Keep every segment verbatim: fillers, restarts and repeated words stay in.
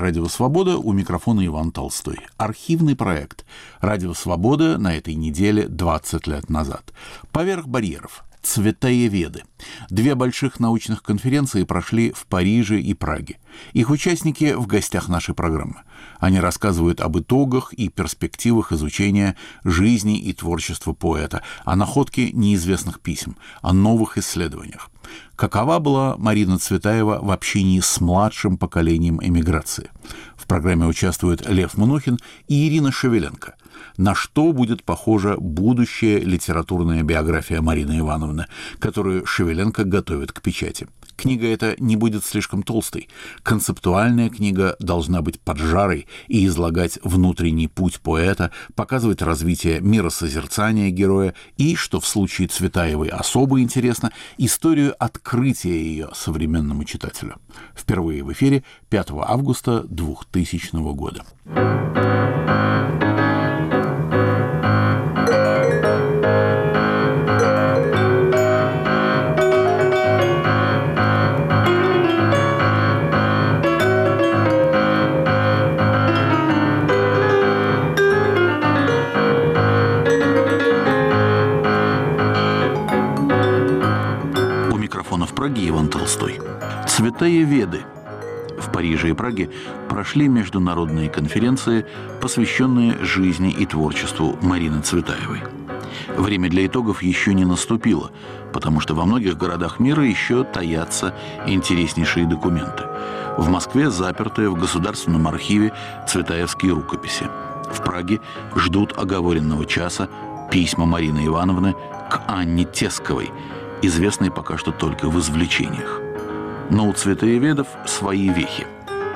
«Радио Свобода», у микрофона Иван Толстой. Архивный проект «Радио Свобода» на этой неделе двадцать лет назад. «Поверх барьеров. Цветаеведы». Две больших научных конференции прошли в Париже и Праге. Их участники в гостях нашей программы. Они рассказывают об итогах и перспективах изучения жизни и творчества поэта, о находке неизвестных писем, о новых исследованиях. Какова была Марина Цветаева в общении с младшим поколением эмиграции? В программе участвуют Лев Мнохин и Ирина Шевеленко. На что будет похожа будущая литературная биография Марины Ивановны, которую Шевеленко готовит к печати? Книга эта не будет слишком толстой. Концептуальная книга должна быть поджарой и излагать внутренний путь поэта, показывать развитие миросозерцания героя и, что в случае Цветаевой особо интересно, историю открытия ее современному читателю. Впервые в эфире пятого августа двухтысячного года. В Праге Иван Толстой. Цветаеведы. В Париже и Праге прошли международные конференции, посвященные жизни и творчеству Марины Цветаевой. Время для итогов еще не наступило, потому что во многих городах мира еще таятся интереснейшие документы. В Москве заперты в Государственном архиве цветаевские рукописи. В Праге ждут оговоренного часа письма Марины Ивановны к Анне Тесковой, известные пока что только в извлечениях. Но у цветаеведов свои вехи.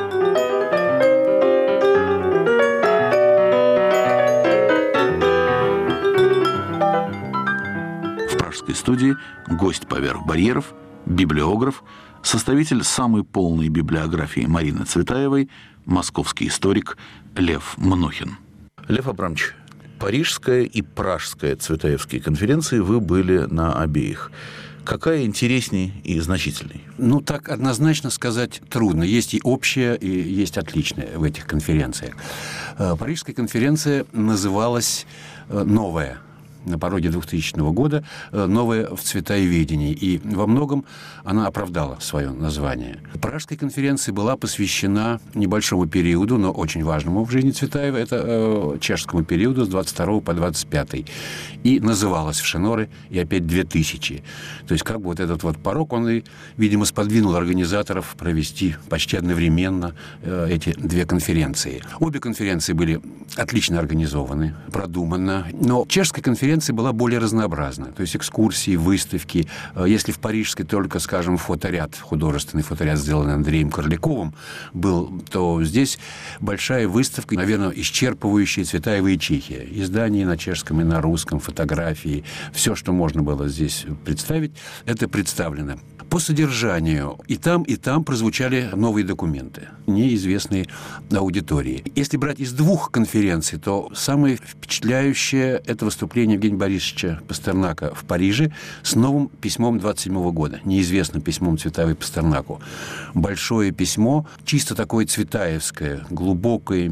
В пражской студии гость «Поверх барьеров», библиограф, составитель самой полной библиографии Марины Цветаевой, московский историк Лев Мнохин. Лев Абрамович, Парижская и Пражская Цветаевские конференции, вы были на обеих. Какая интересней и значительней? Ну, так однозначно сказать трудно. Есть и общее, и есть отличное в этих конференциях. Парижская конференция называлась «Новая». На пороге двухтысячного года, новая в цветаеведении. И во многом она оправдала свое название. Пражская конференция была посвящена небольшому периоду, но очень важному в жизни Цветаева. Это э, чешскому периоду с двадцать второго по двадцать пятый. И называлась в Шеноре и опять две тысячи. То есть как бы вот этот вот порог, он и, видимо, сподвинул организаторов провести почти одновременно э, эти две конференции. Обе конференции были отлично организованы, продуманно. Но чешская конференция была более разнообразна. То есть экскурсии, выставки. Если в парижской только, скажем, фоторяд, художественный фоторяд, сделанный Андреем Корляковым, был, то здесь большая выставка, наверное, исчерпывающая Цветаева и Чехия. Издания на чешском и на русском, фотографии. Все, что можно было здесь представить, это представлено. По содержанию и там, и там прозвучали новые документы, неизвестные аудитории. Если брать из двух конференций, то самое впечатляющее – это выступление Евгения Борисовича Пастернака в Париже с новым письмом двадцать седьмого года, неизвестным письмом Цветаевой Пастернаку. Большое письмо, чисто такое цветаевское, глубокое,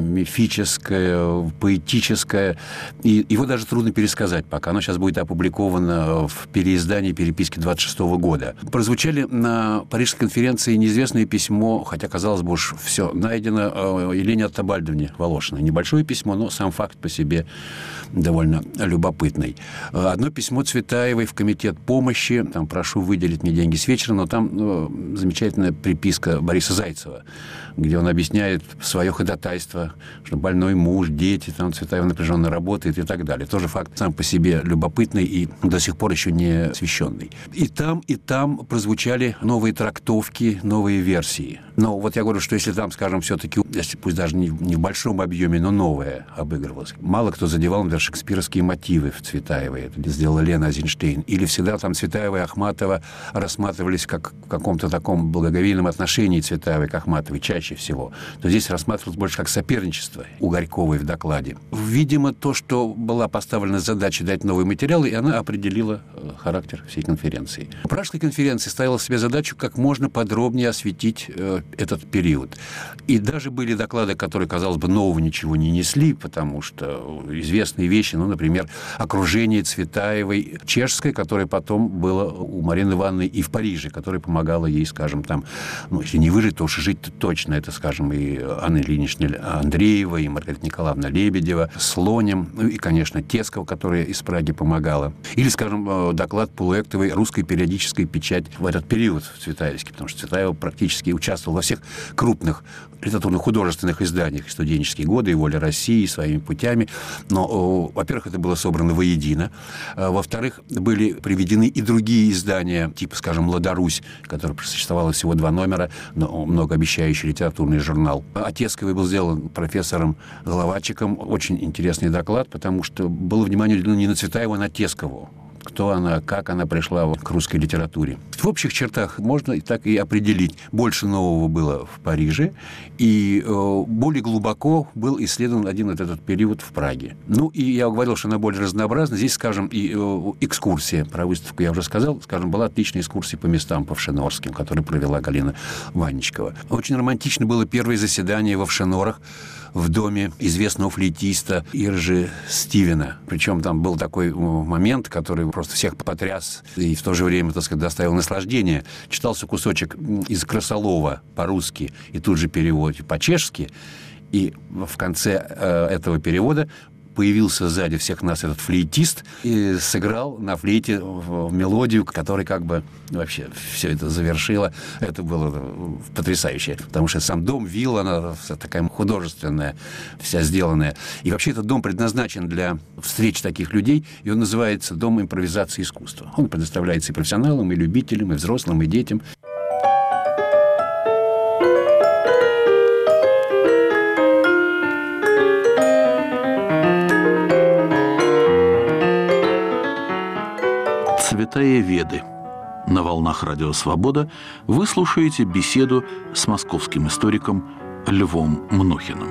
мифическое, поэтическое. И его даже трудно пересказать пока. Оно сейчас будет опубликовано в переиздании переписки двадцать шестого года. Прозвучали на Парижской конференции неизвестное письмо, хотя, казалось бы, уж все найдено, Елене Артобальдовне Волошиной. Небольшое письмо, но сам факт по себе довольно любопытный. Одно письмо Цветаевой в комитет помощи. Там прошу выделить мне деньги с вечера, но там ну, замечательная приписка Бориса Зайцева, где он объясняет свое ходатайство, что больной муж, дети, там Цветаева напряженно работает и так далее. Тоже факт сам по себе любопытный и до сих пор еще не освещенный. И там, и там прозвучали новые трактовки, новые версии. Но вот я говорю, что если там, скажем, все-таки если пусть даже не, не в большом объеме, но новое обыгрывалось. Мало кто задевал, например, шекспировские мотивы в Цветаевой. Это сделала Лена Азенштейн. Или всегда там Цветаева и Ахматова рассматривались как в каком-то таком благоговейном отношении Цветаевой к Ахматовой чаще всего. То здесь рассматривалось больше как соперничество у Горьковой в докладе. Видимо, то, что была поставлена задача дать новые материалы, и она определила характер всей конференции. Пражской конференции ставила себе задачу как можно подробнее осветить э, этот период. И даже были доклады, которые, казалось бы, нового ничего не несли, потому что известные вещи, ну, например, окружение Цветаевой чешской, которое потом было у Марины Ивановны и в Париже, которое помогало ей, скажем, там, ну, если не выжить, то уж и жить-то точно. Это, скажем, и Анна Ильинична Андреева, и Маргарита Николаевна Лебедева с Лонем, ну, и, конечно, Тескова, которая из Праги помогала. Или, скажем, доклад Полуэктовой «Русская периодическая печать» в этот период в Цветаевске, потому что Цветаева практически участвовала во всех крупных литературно-художественных изданиях, студенческие годы, и «Воля России», своими путями. Но, во-первых, это было собрано воедино. Во-вторых, были приведены и другие издания, типа, скажем, «Лада Русь», которая существовала всего два номера, но многообещающий литературный журнал. О Тесковой был сделан профессором Головачиком очень интересный доклад, потому что было внимание уделено не на Цветаеву, а на Тескову. Кто она, как она пришла к русской литературе. В общих чертах можно и так и определить. Больше нового было в Париже, и э, более глубоко был исследован один вот этот период в Праге. Ну, и я говорил, что она более разнообразна. Здесь, скажем, и э, экскурсия про выставку, я уже сказал, скажем, была отличная экскурсия по местам повшенорским, которую провела Галина Ванничкова. Очень романтично было первое заседание во Вшенорах в доме известного флейтиста Иржи Стивена. Причем там был такой момент, который просто всех потряс и в то же время, так сказать, доставил наслаждение. Читался кусочек из Красолова по-русски и тут же перевод по-чешски. И в конце э, этого перевода появился сзади всех нас этот флейтист и сыграл на флейте мелодию, которая как бы вообще все это завершила. Это было потрясающе, потому что сам дом, вилла, она вся такая художественная, вся сделанная. И вообще этот дом предназначен для встреч таких людей, и он называется «Дом импровизации искусства». Он предоставляется и профессионалам, и любителям, и взрослым, и детям. Цветаеведы. На волнах Радио Свобода вы слушаете беседу с московским историком Львом Мнохиным.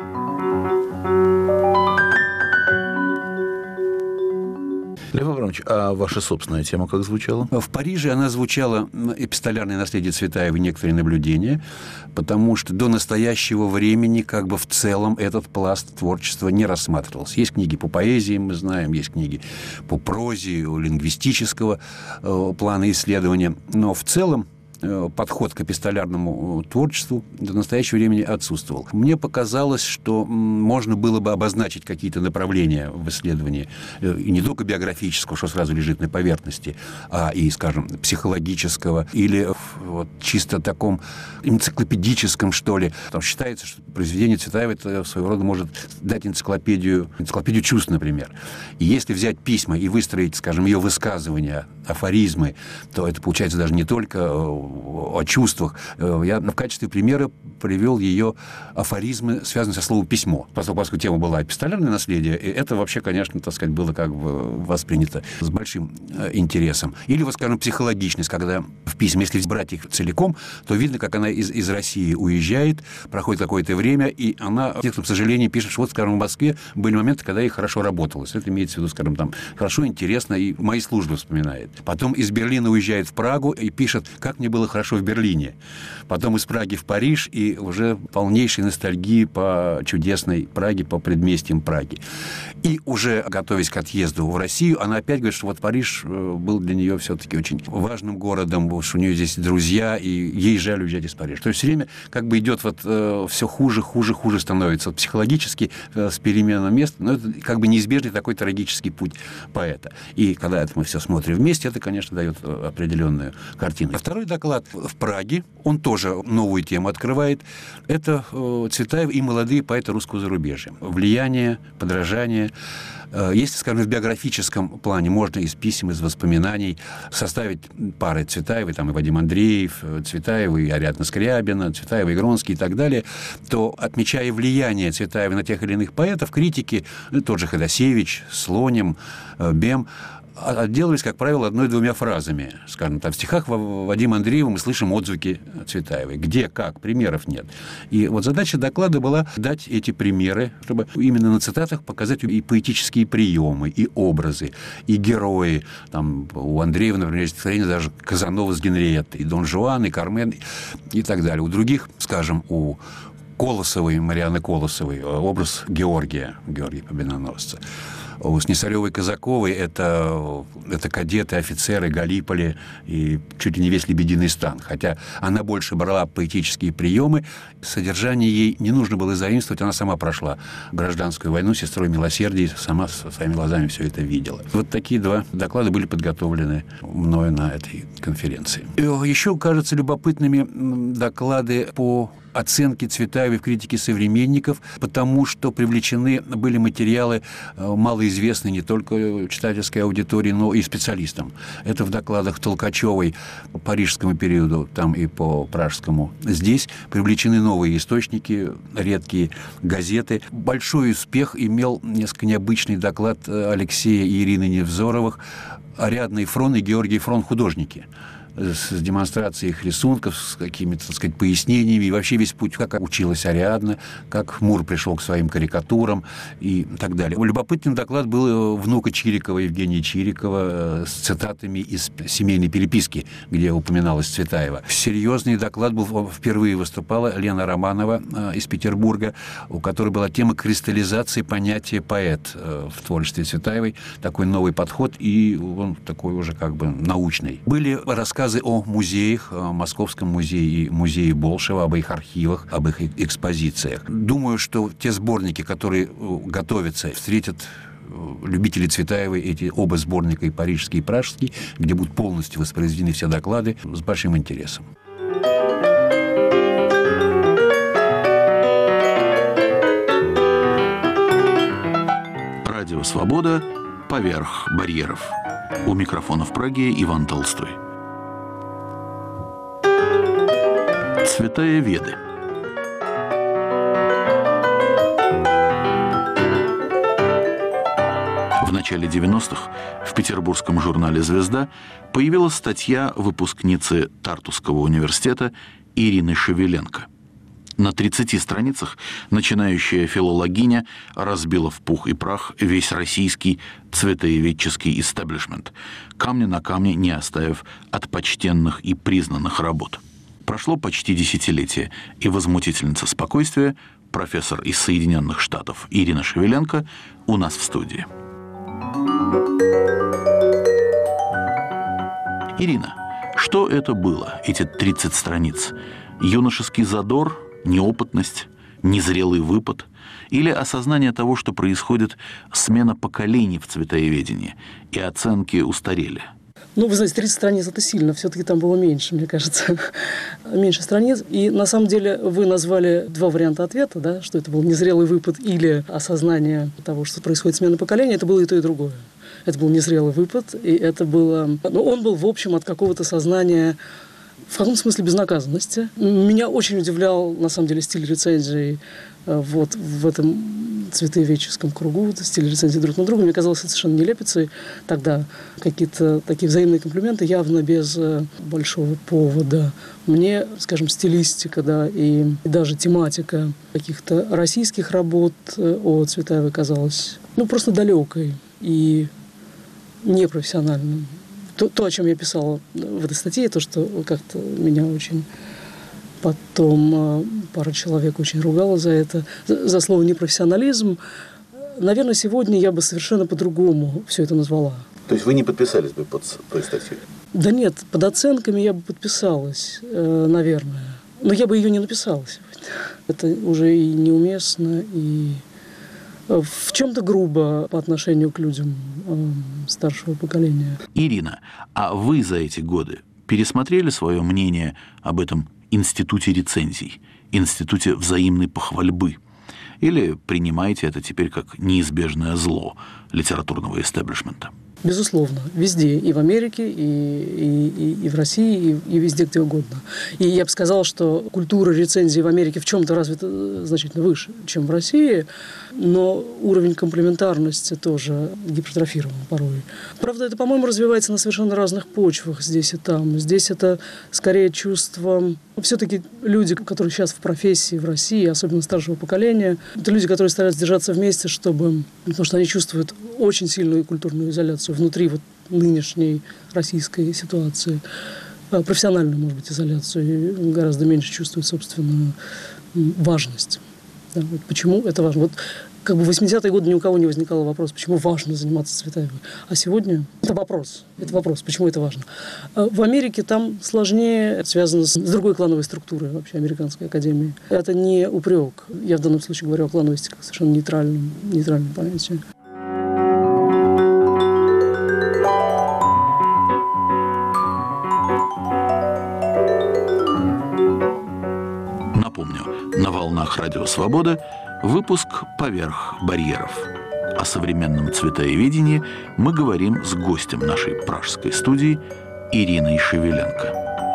Лев Абрамович, а ваша собственная тема как звучала? В Париже она звучала «Эпистолярное наследие Цветаевой. Некоторые наблюдения», потому что до настоящего времени как бы в целом этот пласт творчества не рассматривался. Есть книги по поэзии, мы знаем, есть книги по прозе, лингвистического э, плана исследования, но в целом подход к эпистолярному творчеству до настоящего времени отсутствовал. Мне показалось, что можно было бы обозначить какие-то направления в исследовании, и не только биографического, что сразу лежит на поверхности, а и, скажем, психологического, или вот чисто таком энциклопедическом, что ли. Там считается, что произведение Цветаевой это своего рода может дать энциклопедию, энциклопедию чувств, например. И если взять письма и выстроить, скажем, ее высказывания, афоризмы, то это получается даже не только о чувствах. Я в качестве примера привел ее афоризмы, связанные со словом «письмо». Поскольку, поскольку тема была эпистолярное наследие, и это вообще, конечно, так сказать, было как бы воспринято с большим интересом. Или, вот, скажем, психологичность, когда в письме, если брать их целиком, то видно, как она из, из России уезжает, проходит какое-то время, и она, к сожалению, пишет, что вот, скажем, в Москве были моменты, когда ей хорошо работалось. Это имеется в виду, скажем, там, хорошо, интересно, и мои службы вспоминает. Потом из Берлина уезжает в Прагу и пишет, как мне было хорошо в Берлине. Потом из Праги в Париж, и уже полнейшей ностальгии по чудесной Праге, по предместьям Праги. И уже готовясь к отъезду в Россию, она опять говорит, что вот Париж был для нее все-таки очень важным городом, что у нее здесь друзья, и ей жаль уезжать из Парижа. То есть все время как бы идет вот э, все хуже, хуже, хуже становится. Вот психологически э, с переменой места, но это как бы неизбежный такой трагический путь поэта. И когда это мы все смотрим вместе, это, конечно, дает определенную картину. А второй доклад доклад в Праге, он тоже новую тему открывает. Это Цветаев и молодые поэты русского зарубежья. Влияние, подражание. Если, скажем, в биографическом плане можно из писем, из воспоминаний составить пары Цветаевой, там и Вадим Андреев, Цветаева и Ариадна Скрябина, Цветаева и Гронский и так далее, то, отмечая влияние Цветаева на тех или иных поэтов, критики, ну, тот же Ходосевич, Слоним, Бем, отделались, как правило, одной-двумя фразами. Скажем, там в стихах Вадима Андреева мы слышим отзвуки Цветаевой. Где, как? Примеров нет. И вот задача доклада была дать эти примеры, чтобы именно на цитатах показать и поэтические приемы, и образы, и герои. Там у Андреева, например, есть стихотворение даже «Казанова с Генриеттой», и «Дон Жуан», и «Кармен», и так далее. У других, скажем, у Колосовой, Марианны Колосовой, образ Георгия, Георгия Победоносца. У Снесаревой-Казаковой это, это кадеты, офицеры, Галиполи и чуть ли не весь Лебединый стан. Хотя она больше брала поэтические приемы, содержание ей не нужно было заимствовать, она сама прошла гражданскую войну, сестрой милосердия, сама своими глазами все это видела. Вот такие два доклада были подготовлены мною на этой конференции. И еще, кажется, любопытными доклады по оценки Цветаевой в критике современников, потому что привлечены были материалы, малоизвестные не только читательской аудитории, но и специалистам. Это в докладах Толкачевой по парижскому периоду, там и по пражскому. Здесь привлечены новые источники, редкие газеты. Большой успех имел несколько необычный доклад Алексея и Ирины Невзоровых «Ариадна Фрон и Георгий Фрон художники», с демонстрацией их рисунков, с какими-то, так сказать, пояснениями, и вообще весь путь, как училась Ариадна, как Мур пришел к своим карикатурам и так далее. Любопытный доклад был внука Чирикова, Евгения Чирикова, с цитатами из семейной переписки, где упоминалась Цветаева. Серьезный доклад был, впервые выступала Лена Романова из Петербурга, у которой была тема кристаллизации понятия поэт в творчестве Цветаевой, такой новый подход, и он такой уже как бы научный. Были рассказы о музеях, о Московском музее и музее Болшева, об их архивах, об их экспозициях. Думаю, что те сборники, которые готовятся, встретят любители Цветаевой, эти оба сборника, и парижский, и пражский, где будут полностью воспроизведены все доклады, с большим интересом. Радио «Свобода» поверх барьеров. У микрофона в Праге Иван Толстой. Цветаеведы. В начале девяностых в петербургском журнале «Звезда» появилась статья выпускницы Тартусского университета Ирины Шевеленко. На тридцати страницах начинающая филологиня разбила в пух и прах весь российский цветаеведческий истеблишмент, камня на камне не оставив от почтенных и признанных работ. Прошло почти десятилетие, и возмутительница спокойствия, профессор из Соединенных Штатов Ирина Шевеленко, у нас в студии. Ирина, что это было, эти тридцать страниц? Юношеский задор, неопытность, незрелый выпад или осознание того, что происходит смена поколений в цветаеведении, и оценки устарели? Ну, вы знаете, тридцать страниц – это сильно. Все-таки там было меньше, мне кажется. Меньше страниц. И, на самом деле, вы назвали два варианта ответа, да, что это был незрелый выпад или осознание того, что происходит смена поколения. Это было и то, и другое. Это был незрелый выпад, и это было... Ну, он был, в общем, от какого-то сознания, в каком смысле, безнаказанности. Меня очень удивлял, на самом деле, стиль рецензий вот в этом цветаеведческом кругу, стиль рецензий друг на друга. Мне казалось это совершенно нелепицей. Тогда какие-то такие взаимные комплименты явно без большого повода. Мне, скажем, стилистика, да, и, и даже тематика каких-то российских работ о Цветаевой казалась, ну, просто далекой и непрофессиональным. То, то, о чем я писала в этой статье, то, что как-то меня очень... Потом пара человек очень ругала за это, за, за слово «непрофессионализм». Наверное, сегодня я бы совершенно по-другому все это назвала. То есть вы не подписались бы под той статьей? Да нет, под оценками я бы подписалась, наверное. Но я бы ее не написала сегодня. Это уже и неуместно, и в чем-то грубо по отношению к людям старшего поколения. Ирина, а вы за эти годы пересмотрели свое мнение об этом институте рецензий, институте взаимной похвальбы? Или принимаете это теперь как неизбежное зло литературного истеблишмента? Безусловно, везде, и в Америке, и, и, и, и в России, и, и везде, где угодно. И я бы сказал, что культура рецензии в Америке в чем-то развита значительно выше, чем в России, но уровень комплементарности тоже гипертрофирован порой. Правда, это, по-моему, развивается на совершенно разных почвах здесь и там. Здесь это скорее чувство... Все-таки люди, которые сейчас в профессии в России, особенно старшего поколения, это люди, которые стараются держаться вместе, чтобы... Потому что они чувствуют очень сильную культурную изоляцию внутри вот нынешней российской ситуации. Профессиональную, может быть, изоляцию. И гораздо меньше чувствуют собственную важность. Да, вот почему это важно? Вот как бы в восьмидесятые годы ни у кого не возникало вопроса, почему важно заниматься Цветаевой. А сегодня это вопрос. Это вопрос, почему это важно. В Америке там сложнее, связано с другой клановой структурой вообще американской академии. Это не упрек. Я в данном случае говорю о клановости как совершенно нейтральном, нейтральном понятии. Напомню, на волнах Радио Свобода выпуск «Поверх барьеров». О современном цветаеведении мы говорим с гостем нашей пражской студии Ириной Шевеленко.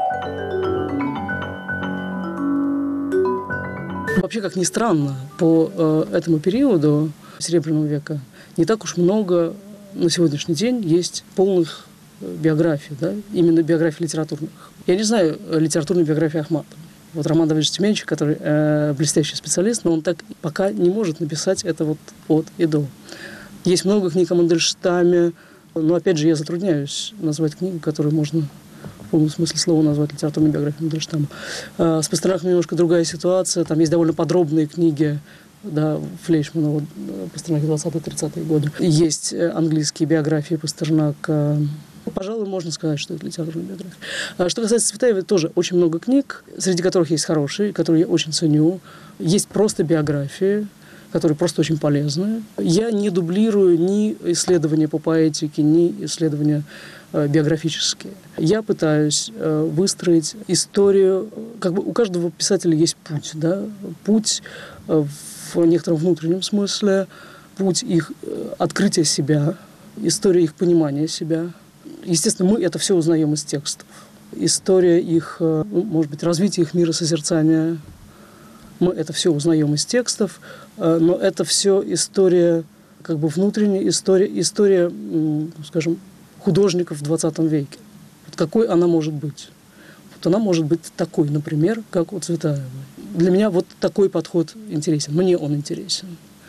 Вообще, как ни странно, по э, этому периоду Серебряного века не так уж много на сегодняшний день есть полных биографий, да? Именно биографий литературных. Я не знаю литературной биографии Ахматовой. Вот Роман Давыдович Тюменщик, который э, блестящий специалист, но он так пока не может написать это вот от и до. Есть много книг о Мандельштаме, но, опять же, я затрудняюсь назвать книгу, которую можно в полном смысле слова назвать литературной биографией Мандельштама. Э, с Пастернаком немножко другая ситуация. Там есть довольно подробные книги, да, Флейшмана, вот, Пастернака двадцатые-тридцатые годы. Есть английские биографии Пастернака. Пожалуй, можно сказать, что это литературная биография. А что касается Цветаевой, тоже очень много книг, среди которых есть хорошие, которые я очень ценю. Есть просто биографии, которые просто очень полезны. Я не дублирую ни исследования по поэтике, ни исследования э, биографические. Я пытаюсь э, выстроить историю. Как бы у каждого писателя есть путь, да? Путь э, в некотором внутреннем смысле, путь их э, открытия себя, история их понимания себя. Естественно, мы это все узнаем из текстов. История их, может быть, развитие их миросозерцания. Мы это все узнаем из текстов, но это все история, как бы внутренняя история, история, скажем, художников в двадцатом веке. Вот какой она может быть? Вот она может быть такой, например, как у Цветаевой. Для меня вот такой подход интересен. Мне он интересен.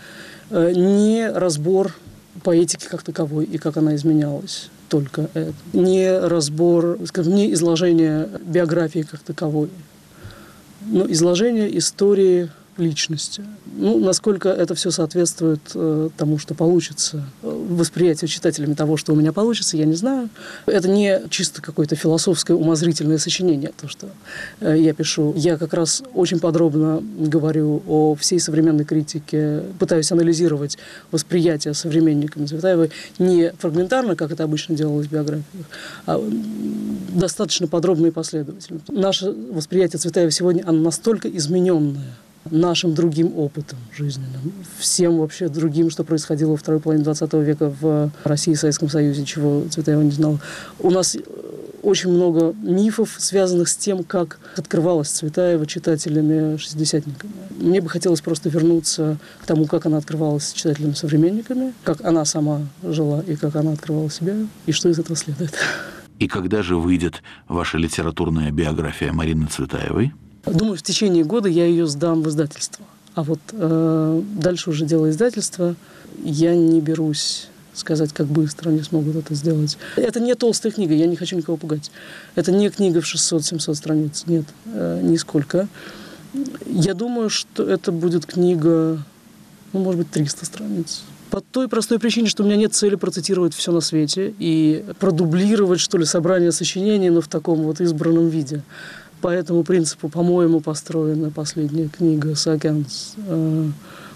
Не разбор поэтики как таковой и как она изменялась. Только это. Не разбор, скажем, не изложение биографии как таковой, но изложение истории личности. Ну, насколько это все соответствует э, тому, что получится, восприятию читателями того, что у меня получится, я не знаю. Это не чисто какое-то философское умозрительное сочинение, то, что э, я пишу. Я как раз очень подробно говорю о всей современной критике, пытаюсь анализировать восприятие современниками Цветаевой не фрагментарно, как это обычно делалось в биографиях, а достаточно подробно и последовательно. Наше восприятие Цветаевой сегодня, оно настолько измененное нашим другим опытом жизненным, всем вообще другим, что происходило во второй половине двадцатого века в России и Советском Союзе, чего Цветаева не знала. У нас очень много мифов, связанных с тем, как открывалась Цветаева читателями-шестидесятниками. Мне бы хотелось просто вернуться к тому, как она открывалась читателями-современниками, как она сама жила и как она открывала себя, и что из этого следует. И когда же выйдет ваша литературная биография Марины Цветаевой? Думаю, в течение года я ее сдам в издательство. А вот э, дальше уже дело издательства. Я не берусь сказать, как быстро они смогут это сделать. Это не толстая книга, я не хочу никого пугать. Это не книга в шестьсот-семьсот страниц. Нет, э, нисколько. Я думаю, что это будет книга, ну, может быть, триста страниц. По той простой причине, что у меня нет цели процитировать все на свете и продублировать, что ли, собрание сочинений, но в таком вот избранном виде. По этому принципу, по-моему, построена последняя книга «Саакянс».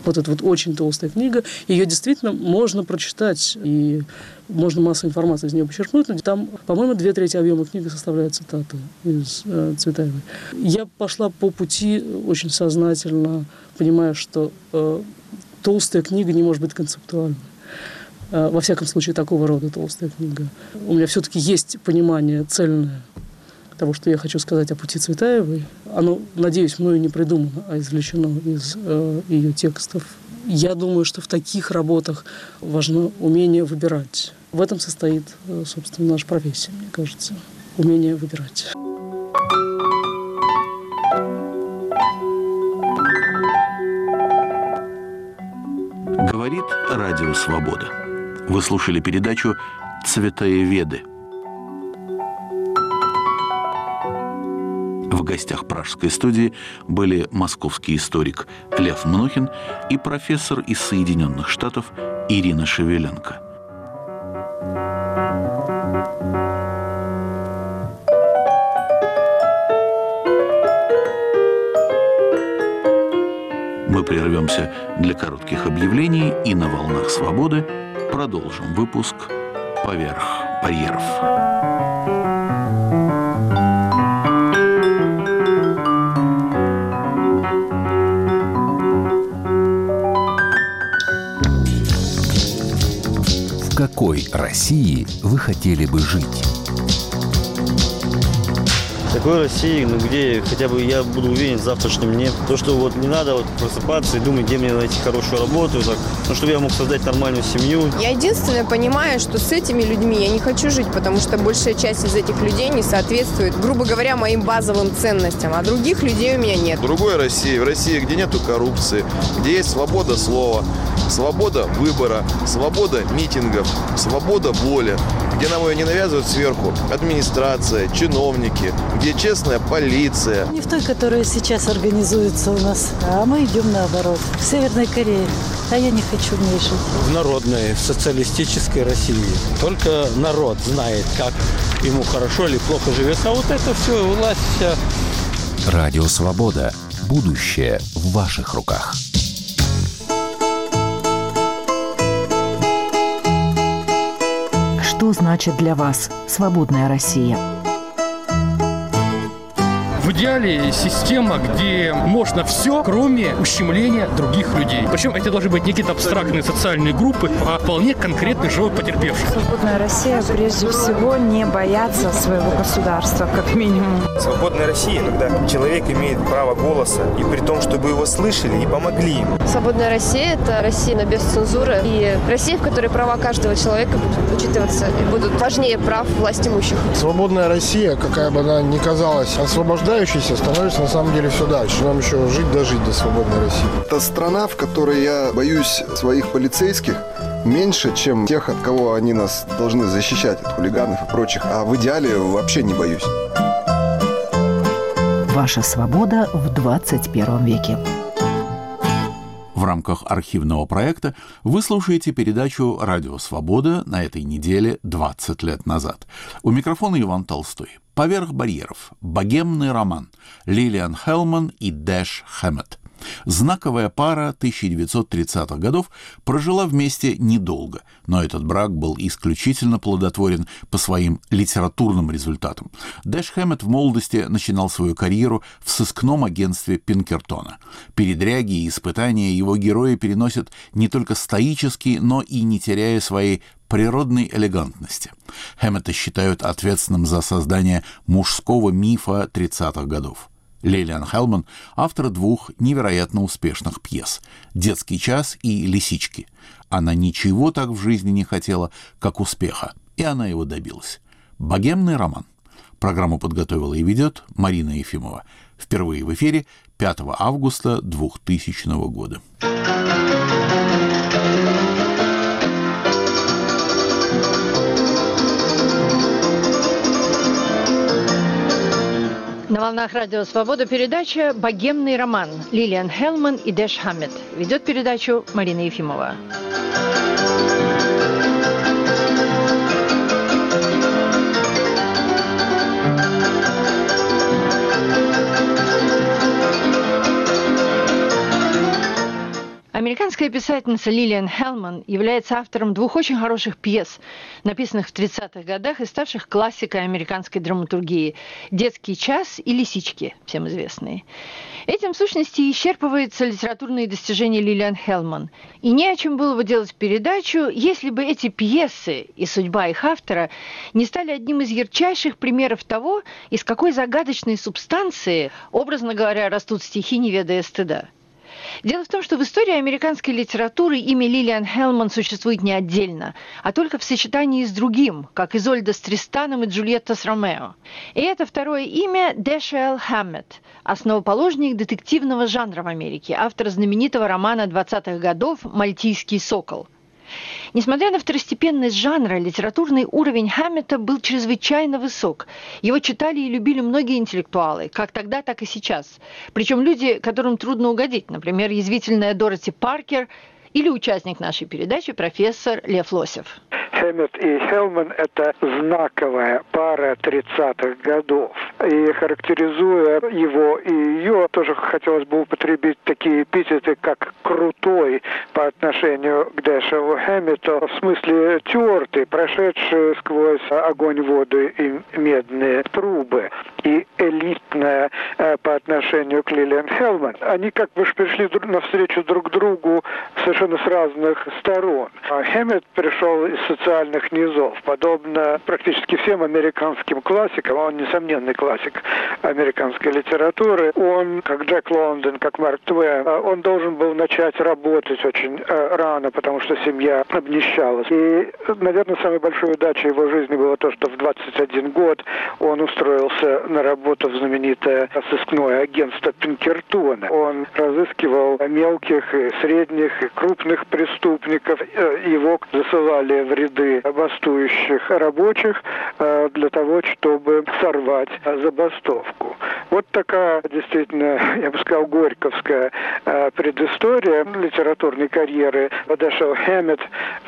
Вот это вот очень толстая книга. Ее действительно можно прочитать, и можно массу информации из нее почерпнуть. Но там, по-моему, две трети объема книги составляют цитаты из э, Цветаевой. Я пошла по пути очень сознательно, понимая, что э, толстая книга не может быть концептуальной. Э, во всяком случае, такого рода толстая книга. У меня все-таки есть понимание цельное того, что я хочу сказать о пути Цветаевой. Оно, надеюсь, мною не придумано, а извлечено из э, ее текстов. Я думаю, что в таких работах важно умение выбирать. В этом состоит, э, собственно, наша профессия, мне кажется. Умение выбирать. Говорит Радио Свобода. Вы слушали передачу «Цветаеведы». В гостях пражской студии были московский историк Лев Мнохин и профессор из Соединенных Штатов Ирина Шевеленко. Мы прервемся для коротких объявлений и на волнах свободы продолжим выпуск «Поверх барьеров». В какой России вы хотели бы жить? Такой России, ну где хотя бы я буду уверен в завтрашнем дне. То, что вот не надо вот просыпаться и думать, где мне найти хорошую работу, так, ну, чтобы я мог создать нормальную семью. Я единственное понимаю, что с этими людьми я не хочу жить, потому что большая часть из этих людей не соответствует, грубо говоря, моим базовым ценностям, а других людей у меня нет. В другой России, в России, где нету коррупции, где есть свобода слова, свобода выбора, свобода митингов, свобода воли, где нам ее не навязывают сверху администрация, чиновники, где честная полиция. Не в той, которая сейчас организуется у нас, а мы идем наоборот. В Северной Корее. А я не хочу в ней жить. В народной, в социалистической России. Только народ знает, как ему хорошо или плохо живется. А вот это все, власть вся. Радио Свобода. Будущее в ваших руках. Что значит для вас свободная Россия? В идеале система, где можно все, кроме ущемления других людей. Причем это должны быть не какие-то абстрактные социальные группы, а вполне конкретный живой потерпевший. Свободная Россия, прежде всего, не бояться своего государства, как минимум. Свободная Россия, когда человек имеет право голоса, и при том, чтобы его слышали и помогли ему. Свободная Россия – это Россия без цензуры, и Россия, в которой права каждого человека будут учитываться и будут важнее прав власть имущих. Свободная Россия, какая бы она ни казалась освобождающей, становится на самом деле все дальше. Нам еще жить дожить до свободной России. Это страна, в которой я боюсь своих полицейских меньше, чем тех, от кого они нас должны защищать, от хулиганов и прочих. А в идеале вообще не боюсь. Ваша свобода в двадцать первом веке. В рамках архивного проекта вы слушаете передачу «Радио Свобода» на этой неделе двадцать лет назад. У микрофона Иван Толстой. «Поверх барьеров», «Богемный роман», Лилиан Хелман и Дэш Хэммет. Знаковая пара тысяча девятьсот тридцатых годов прожила вместе недолго, но этот брак был исключительно плодотворен по своим литературным результатам. Дэш Хэммет в молодости начинал свою карьеру в сыскном агентстве Пинкертона. Передряги и испытания его герои переносят не только стоически, но и не теряя своей природной элегантности. Хэммета считают ответственным за создание мужского мифа тридцатых годов. Лилиан Хелман – автор двух невероятно успешных пьес «Детский час» и «Лисички». Она ничего так в жизни не хотела, как успеха, и она его добилась. «Богемный роман». Программу подготовила и ведет Марина Ефимова. Впервые в эфире пятого августа двухтысячного года. На волнах Радио Свобода передача «Богемный роман». Лилиан Хелман и Дэш Хэммет. Ведет передачу Марина Ефимова. Американская писательница Лилиан Хелман является автором двух очень хороших пьес, написанных в тридцатых годах и ставших классикой американской драматургии «Детский час» и «Лисички», всем известные. Этим, в сущности, исчерпываются литературные достижения Лилиан Хелман. И не о чем было бы делать передачу, если бы эти пьесы и судьба их автора не стали одним из ярчайших примеров того, из какой загадочной субстанции, образно говоря, растут стихи, не ведая стыда. Дело в том, что в истории американской литературы имя Лилиан Хелман существует не отдельно, а только в сочетании с другим, как Изольда с Тристаном и Джульетта с Ромео. И это второе имя Дэшиэл Хаммет, основоположник детективного жанра в Америке, автор знаменитого романа двадцатых годов «Мальтийский сокол». Несмотря на второстепенность жанра, литературный уровень Хаммета был чрезвычайно высок. Его читали и любили многие интеллектуалы, как тогда, так и сейчас. Причем люди, которым трудно угодить, например, язвительная Дороти Паркер или участник нашей передачи профессор Лев Лосев. Хэммет и Хелман – это знаковая пара тридцатых годов. И характеризуя его и ее, тоже хотелось бы употребить такие эпитеты, как «крутой» по отношению к Дэшиэлу Хэммету, в смысле тертый, прошедший сквозь огонь, воду и медные трубы, и элитная по отношению к Лилиан Хелман. Они как бы пришли навстречу друг другу совершенно с разных сторон. Хэммет пришел из социальных низов, подобно практически всем американским классикам, он несомненный классик американской литературы. Он, как Джек Лондон, как Марк Твен, он должен был начать работать очень рано, потому что семья обнищалась. И, наверное, самой большой удачей его жизни было то, что в двадцать один год он устроился на работу в знаменитое сыскное агентство Пинкертона. Он разыскивал мелких и средних и крупных преступников. Его засылали в ряды бастующих рабочих для того, чтобы сорвать забастовку. Вот такая действительно, я бы сказал, горьковская предыстория литературной карьеры. Дэшиэл Хэммет,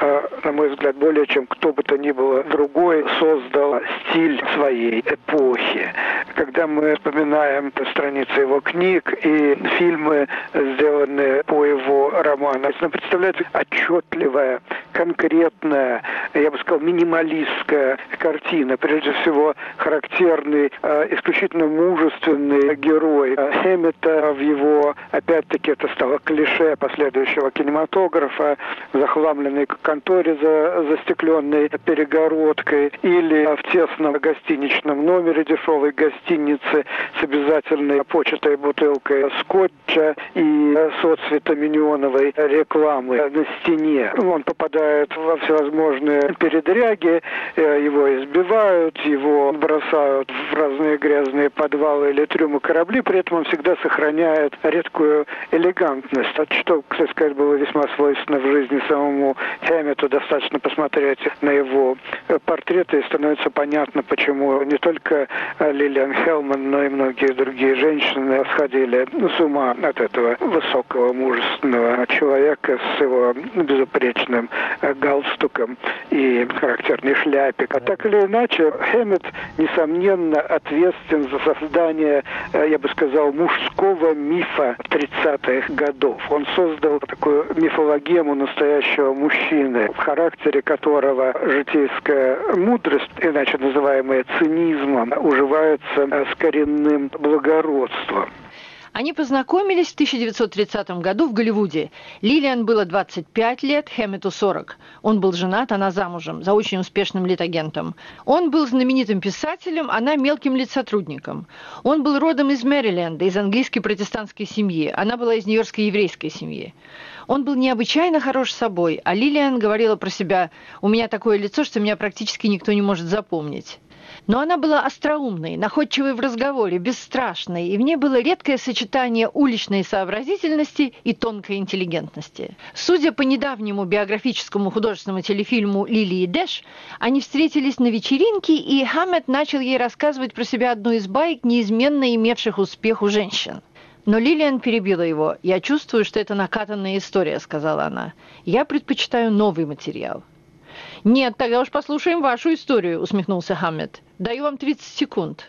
на мой взгляд, более чем кто бы то ни было другой, создал стиль своей эпохи. Когда мы вспоминаем страницы его книг и фильмы, сделанные по его романам, нам представляется отчетливая, конкретная, я бы сказал, минималистская картина. Прежде всего, характерный, исключительно мужественный герой Хэммета в его, опять-таки, это стало клише последующего кинематографа, захламленной конторе за застекленной перегородкой или в тесном гостиничном номере дешевой гостиницы с обязательной початой бутылкой скотча и соцветами неоновой рекламы на стене. Он попадает во всевозможные передряги, его избивают, его бросают в разные грязные подвалы или трюмы корабли, при этом он всегда сохраняет редкую элегантность, что, кстати сказать, было весьма свойственно в жизни самому Хэммету. Достаточно посмотреть на его портреты, и становится понятно, почему не только Лилиан Хелман, но и многие другие женщины сходили с ума от этого высокого, мужественного человека с его безупречным галстуком и характерной шляпе. А так или иначе, Хэммет, несомненно, ответственен за создание, я бы сказал, мужского мифа тридцатых годов. Он создал такую мифологему настоящего мужчины, в характере которого житейская мудрость, иначе называемая цинизмом, уживается с коренным благородством. Они познакомились в тысяча девятьсот тридцатом году в Голливуде. Лилиан было двадцать пять лет, Хэммету сорок. Он был женат, она замужем, за очень успешным литагентом. Он был знаменитым писателем, она мелким литсотрудником. Он был родом из Мэриленда, из английской протестантской семьи. Она была из нью-йоркской еврейской семьи. Он был необычайно хорош собой, а Лилиан говорила про себя: «У меня такое лицо, что меня практически никто не может запомнить». Но она была остроумной, находчивой в разговоре, бесстрашной, и в ней было редкое сочетание уличной сообразительности и тонкой интеллигентности. Судя по недавнему биографическому художественному телефильму «Лили и Дэш», они встретились на вечеринке, и Хаммет начал ей рассказывать про себя одну из баек, неизменно имевших успех у женщин. Но Лилиан перебила его. «Я чувствую, что это накатанная история», — сказала она. «Я предпочитаю новый материал». Нет, тогда уж послушаем вашу историю, усмехнулся Хаммет. Даю вам тридцать секунд.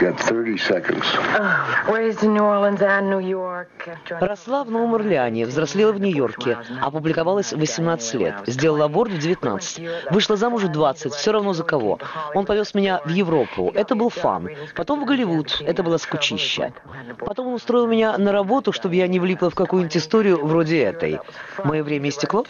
Росла в Новом Орлеане, взрослела в Нью-Йорке, опубликовалась в восемнадцать лет, сделала аборт в девятнадцать, вышла замуж в двадцать, все равно за кого. Он повез меня в Европу, это был фан, потом в Голливуд, это было скучище. Потом он устроил меня на работу, чтобы я не влипла в какую-нибудь историю вроде этой. Мое время истекло?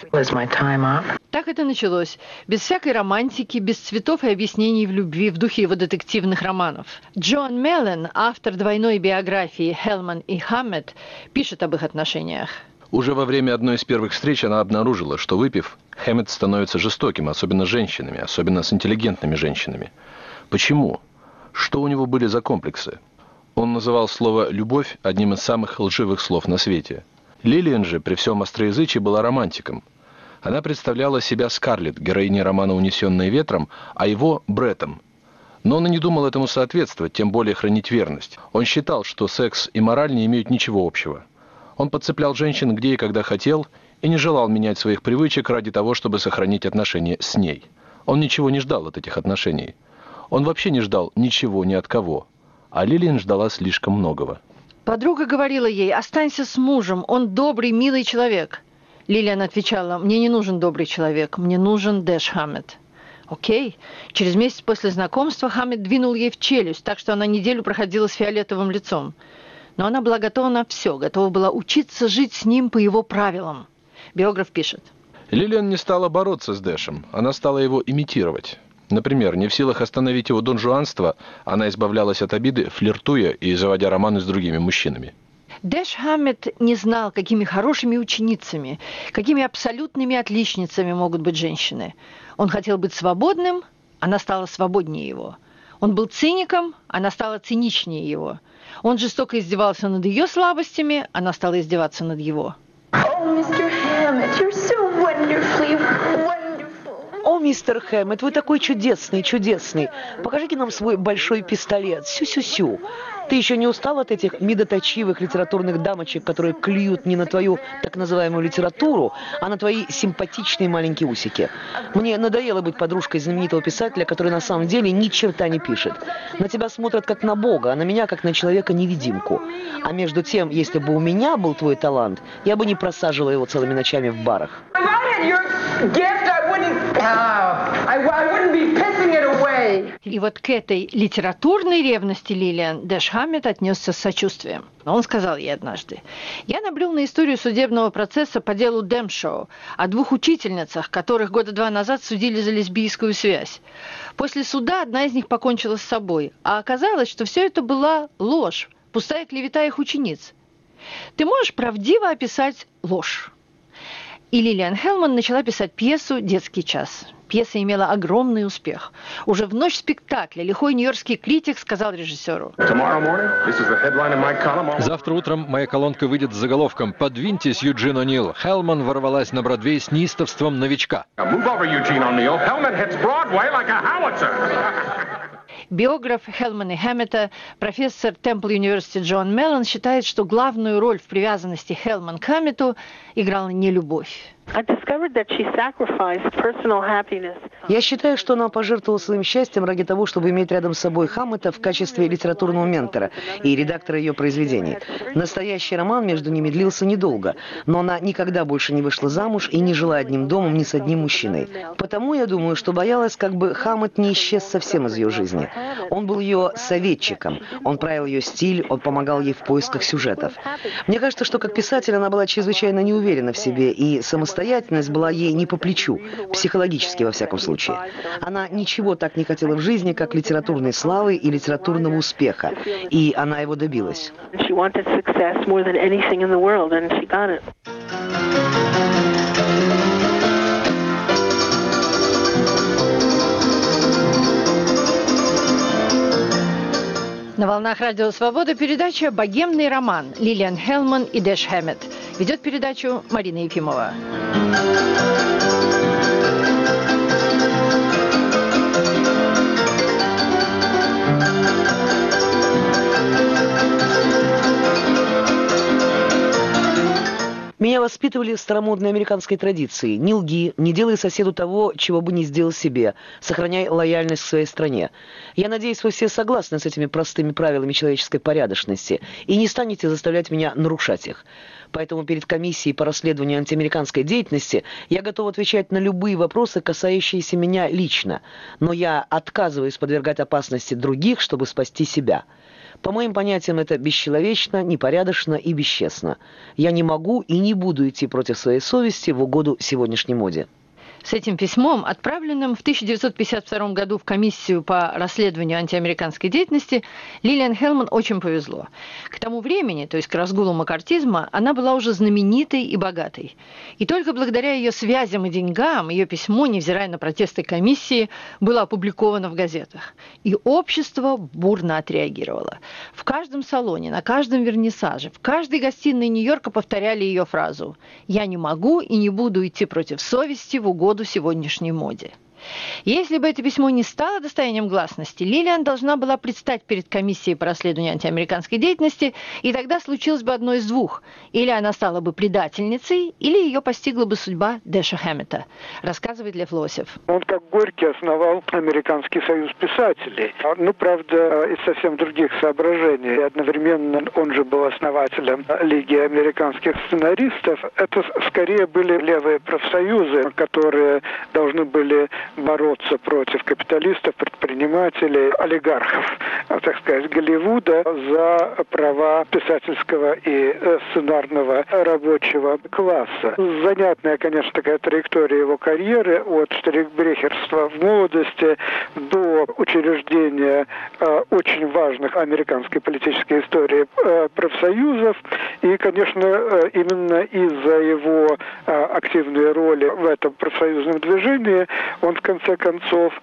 Так это началось. Без всякой романтики, без цветов и объяснений в любви, в духе его детективных романов. Джон Меллен, автор двойной биографии «Хелман и Хаммет», пишет об их отношениях. Уже во время одной из первых встреч она обнаружила, что, выпив, Хэммет становится жестоким, особенно с женщинами, особенно с интеллигентными женщинами. Почему? Что у него были за комплексы? Он называл слово «любовь» одним из самых лживых слов на свете. Лилиан же при всем остроязычии была романтиком. Она представляла себя Скарлетт, героиней романа «Унесенные ветром», а его – Бреттом. Но он и не думал этому соответствовать, тем более хранить верность. Он считал, что секс и мораль не имеют ничего общего. Он подцеплял женщин где и когда хотел и не желал менять своих привычек ради того, чтобы сохранить отношения с ней. Он ничего не ждал от этих отношений. Он вообще не ждал ничего ни от кого. А Лилиан ждала слишком многого. Подруга говорила ей: «Останься с мужем, он добрый, милый человек». Лилиан отвечала: «Мне не нужен добрый человек, мне нужен Дэш Хаммет». Окей. Через месяц после знакомства Хаммет двинул ей в челюсть, так что она неделю проходила с фиолетовым лицом. Но она была готова на все, готова была учиться жить с ним по его правилам. Биограф пишет. Лилиан не стала бороться с Дэшем, она стала его имитировать. Например, не в силах остановить его донжуанство, она избавлялась от обиды, флиртуя и заводя романы с другими мужчинами. Дэш Хаммет не знал, какими хорошими ученицами, какими абсолютными отличницами могут быть женщины. Он хотел быть свободным, она стала свободнее его. Он был циником, она стала циничнее его. Он жестоко издевался над ее слабостями, она стала издеваться над его. О, мистер Хэммет, вы такой чудесный, чудесный. Покажите нам свой большой пистолет. Сю-сю-сю. Ты еще не устал от этих медоточивых литературных дамочек, которые клюют не на твою так называемую литературу, а на твои симпатичные маленькие усики? Мне надоело быть подружкой знаменитого писателя, который на самом деле ни черта не пишет. На тебя смотрят как на Бога, а на меня как на человека-невидимку. А между тем, если бы у меня был твой талант, я бы не просаживала его целыми ночами в барах. И вот к этой литературной ревности Лилиан Дэш Хаммет отнесся с сочувствием. Он сказал ей однажды: «Я наблюл на историю судебного процесса по делу Дэмшоу о двух учительницах, которых года два назад судили за лесбийскую связь. После суда одна из них покончила с собой, а оказалось, что все это была ложь, пустая клевета их учениц. Ты можешь правдиво описать ложь?» И Лилиан Хелман начала писать пьесу «Детский час». Пьеса имела огромный успех. Уже в ночь спектакля лихой нью-йоркский критик сказал режиссеру: «Завтра утром моя колонка выйдет с заголовком: «Подвиньтесь, Юджин О'Нил. Хелман ворвалась на Бродвей с неистовством новичка». Биограф Хелмана и Хаммета, профессор Темпл Юниверсити Джон Меллен считает, что главную роль в привязанности Хелман к Хаммету играла не любовь. Я считаю, что она пожертвовала своим счастьем ради того, чтобы иметь рядом с собой Хаммета в качестве литературного ментора и редактора ее произведений. Настоящий роман между ними длился недолго, но она никогда больше не вышла замуж и не жила одним домом ни с одним мужчиной. Потому я думаю, что боялась, как бы Хаммет не исчез совсем из ее жизни. Он был ее советчиком, он правил ее стиль, он помогал ей в поисках сюжетов. Мне кажется, что как писатель она была чрезвычайно неуверена в себе, и самостоятельность была ей не по плечу, психологически во всяком случае. Она ничего так не хотела в жизни, как литературной славы и литературного успеха, и она его добилась. На волнах Радио Свобода передача «Богемный роман» Лилиан Хелман и Дэш Хаммет. Ведет передачу Марина Ефимова. Меня воспитывали в старомодной американской традиции. Не лги, не делай соседу того, чего бы не сделал себе. Сохраняй лояльность к своей стране. Я надеюсь, вы все согласны с этими простыми правилами человеческой порядочности и не станете заставлять меня нарушать их. Поэтому перед комиссией по расследованию антиамериканской деятельности я готов отвечать на любые вопросы, касающиеся меня лично. Но я отказываюсь подвергать опасности других, чтобы спасти себя. По моим понятиям, это бесчеловечно, непорядочно и бесчестно. Я не могу и не буду идти против своей совести в угоду сегодняшней моде. С этим письмом, отправленным в тысяча девятьсот пятьдесят втором году в комиссию по расследованию антиамериканской деятельности, Лилиан Хелман очень повезло. К тому времени, то есть к разгулу маккартизма, она была уже знаменитой и богатой. И только благодаря ее связям и деньгам ее письмо, невзирая на протесты комиссии, было опубликовано в газетах. И общество бурно отреагировало. В каждом салоне, на каждом вернисаже, в каждой гостиной Нью-Йорка повторяли ее фразу «Я не могу и не буду идти против совести в угоду сегодняшней моде». Если бы это письмо не стало достоянием гласности, Лилиан должна была предстать перед комиссией по расследованию антиамериканской деятельности, и тогда случилось бы одно из двух. Или она стала бы предательницей, или ее постигла бы судьба Дэша Хэммета, рассказывает Лев Лосев. Он, как Горький, основал Американский союз писателей. Ну, правда, из совсем других соображений. И одновременно он же был основателем Лиги американских сценаристов. Это скорее были левые профсоюзы, которые должны были бороться против капиталистов, предпринимателей, олигархов, так сказать, Голливуда за права писательского и сценарного рабочего класса. Занятная, конечно, такая траектория его карьеры от штрихбрехерства в молодости до учреждения э, очень важных американской политической истории э, профсоюзов. И, конечно, э, именно из-за его э, активной роли в этом профсоюзном движении он в конце концов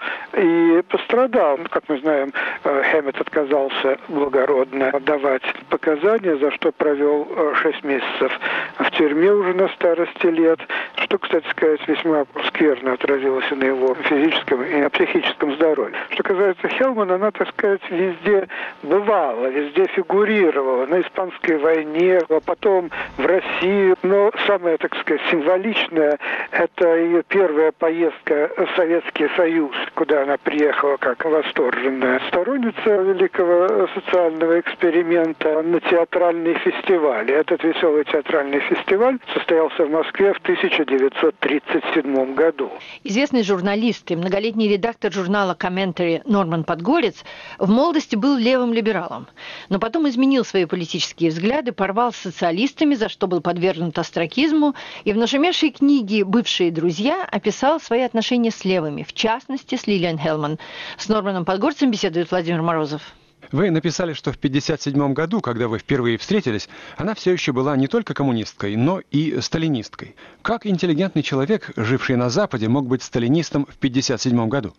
и пострадал. Как мы знаем, Хэммет отказался благородно давать показания, за что провел шесть месяцев в тюрьме уже на старости лет, что, кстати сказать, весьма скверно отразилось и на его физическом и на психическом здоровье. Что касается Хелман, она, так сказать, везде бывала, везде фигурировала. На Испанской войне, а потом в России. Но самое, так сказать, символичное – это ее первая поездка в Советский Союз, куда она приехала как восторженная сторонница великого социального эксперимента на театральный фестиваль. И этот веселый театральный фестиваль состоялся в Москве в тысяча девятьсот тридцать седьмом году. Известный журналист и многолетний редактор журнала «Комментари» Норман Подгорец в молодости был левым либералом, но потом изменил свои политические взгляды, порвал с социалистами, за что был подвергнут остракизму, и в нашумевшей книге «Бывшие друзья» описал свои отношения с левыми, в частности, с Лилиан Хелман. С Норманом Подгорцем беседует Владимир Морозов. Вы написали, что в пятьдесят седьмом году, когда вы впервые встретились, она все еще была не только коммунисткой, но и сталинисткой. Как интеллигентный человек, живший на Западе, мог быть сталинистом в пятьдесят седьмом году?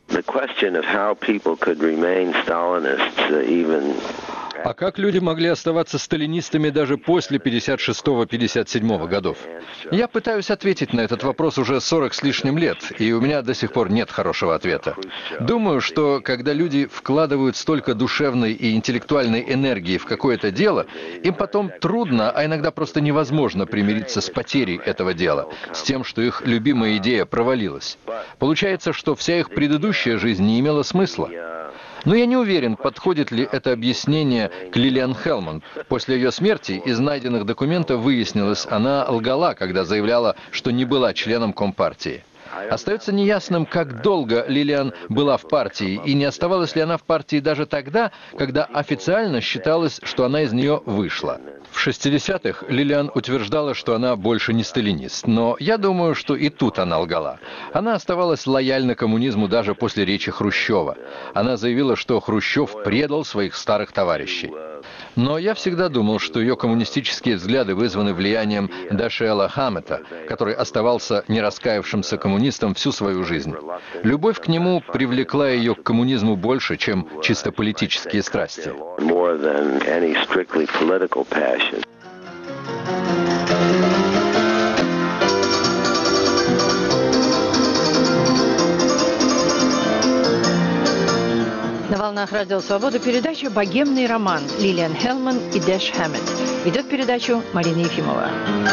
А как люди могли оставаться сталинистами даже после пятьдесят шестого — пятьдесят седьмого годов? Я пытаюсь ответить на этот вопрос уже сорок с лишним лет, и у меня до сих пор нет хорошего ответа. Думаю, что когда люди вкладывают столько душевной и интеллектуальной энергии в какое-то дело, им потом трудно, а иногда просто невозможно примириться с потерей этого дела, с тем, что их любимая идея провалилась. Получается, что вся их предыдущая жизнь не имела смысла. Но я не уверен, подходит ли это объяснение к Лилиан Хелман. После ее смерти из найденных документов выяснилось, она лгала, когда заявляла, что не была членом Компартии. Остается неясным, как долго Лилиан была в партии, и не оставалась ли она в партии даже тогда, когда официально считалось, что она из нее вышла. В шестидесятых Лилиан утверждала, что она больше не сталинист, но я думаю, что и тут она лгала. Она оставалась лояльна коммунизму даже после речи Хрущева. Она заявила, что Хрущев предал своих старых товарищей. Но я всегда думал, что ее коммунистические взгляды вызваны влиянием Дашиэла Хаммета, который оставался нераскаявшимся коммунистом всю свою жизнь. Любовь к нему привлекла ее к коммунизму больше, чем чисто политические страсти. На волнах волнах Радио Свобода передача «Богемный роман» Лилиан Хелман и Дэш Хэммет. Ведет передачу Марина Ефимова.